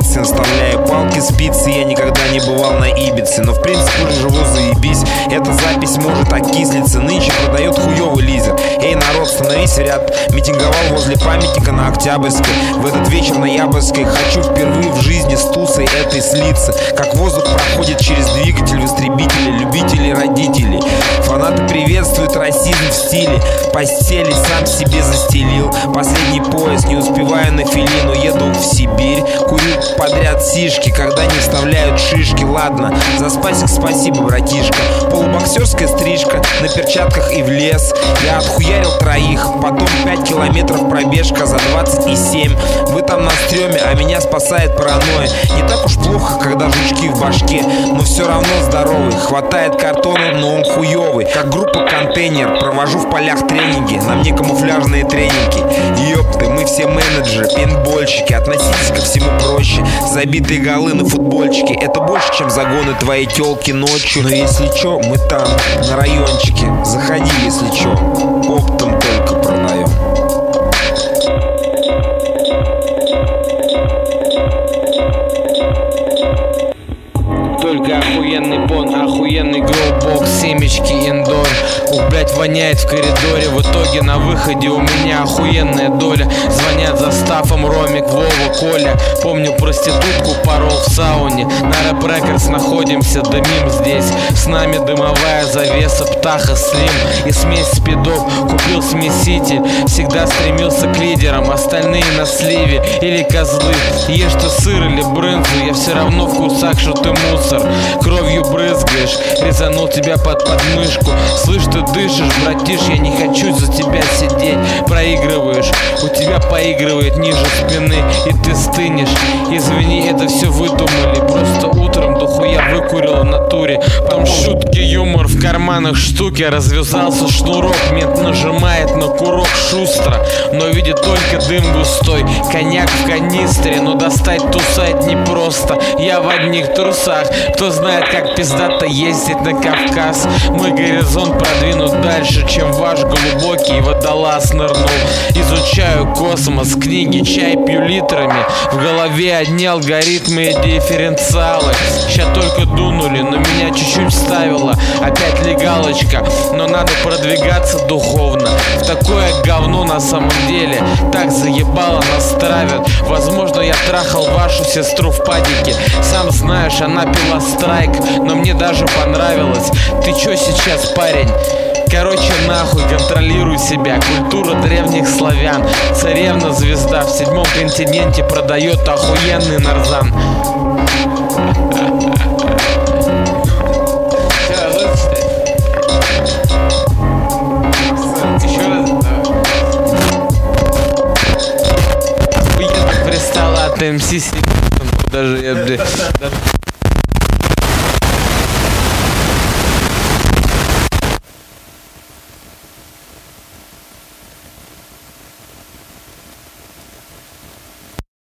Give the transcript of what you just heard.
традиции, наставляя палки, спицы. Я никогда не бывал на Ибице, но в принципе уже живу, заебись. Эта запись может окислиться, нынче продает хуёвый лизер. Эй, народ, становись в ряд. Митинговал возле памятника на Октябрьской. В этот вечер ноябрьской хочу впервые в жизни с тусой этой слиться. Как воздух проходит через двигатель в истребителе, любители родителей. Фанаты приветствуют расизм в стиле. Постели сам себе застелил. Последний поезд, не успеваю на Филину. Еду в Сибирь, курю подряд сишки, когда не вставляют шишки. Ладно, за спасик спасибо, братишка. Полубоксерская стрижка, на перчатках и в лес. Я отхуярил троих, потом 5 километров пробежка за 27. Вы там на стреме, а меня спасает паранойя. Не так уж плохо, когда жучки в башке, но все равно здоровый. Хватает картона, но он хуёвый. Как группа «Контейнер», провожу в полях тренинги. На мне камуфляжные тренинги. Ёпты, мы все менеджеры, пейнтбольщики. Относитесь ко всему проще. Забитые голы на футбольчике — это больше, чем загоны твоей тёлки ночью. Но если чё, мы там, на райончике. Заходи, если чё, оптом только продаем. Только охуенный бон, охуенный гроубокс, семечки, индор. Ух, блять, воняет в коридоре. В итоге на выходе у меня охуенная доля. Звонят за стафом Ромик, Вова, Коля. Помню, проститутку порол в сауне. На Рэп Рекордс находимся, дымим здесь. С нами дымовая завеса, Птаха, Слим и смесь спидов. Купил смеситель, всегда стремился к лидерам. Остальные на сливе или козлы. Ешь ты сыр или брынзу, я все равно в курсах, что ты мусор. Кровью брызгаешь, резанул тебя под подмышку. Слышь, ты дышишь, братиш, я не хочу за тебя сидеть. Проигрываешь, у тебя поигрывает ниже спины, и ты стынешь. Извини, это все выдумали, просто утром дохуя выкурил в натуре. Потом шутки, юмор, в карманах штуки. Развязался шнурок, мент нажимает на курок шустро, но видит только дым густой. Коньяк в канистре, но достать тусать непросто. Я в одних трусах, кто знает, как пиздато ездить на Кавказ. Мой горизонт продвинут дальше, чем ваш глубокий водолаз нырнул. Изучаю космос, книги, чай пью литрами. В голове одни алгоритмы и дифференциалы. Ща только дунули, но меня чуть-чуть вставило. Опять легалочка, но надо продвигаться духовно. В такое говно на самом деле так заебало нас травят. Возможно, я трахал вашу сестру в падике. Сам знаешь, она пила страйк, но мне даже понравилось. Ты чё сейчас, парень? Короче, нахуй, контролируй себя. Культура древних славян. Царевна звезда в 7-м континенте продает охуенный нарзан. Еще раз. Охуенно пристала от МС. Даже я, блядь.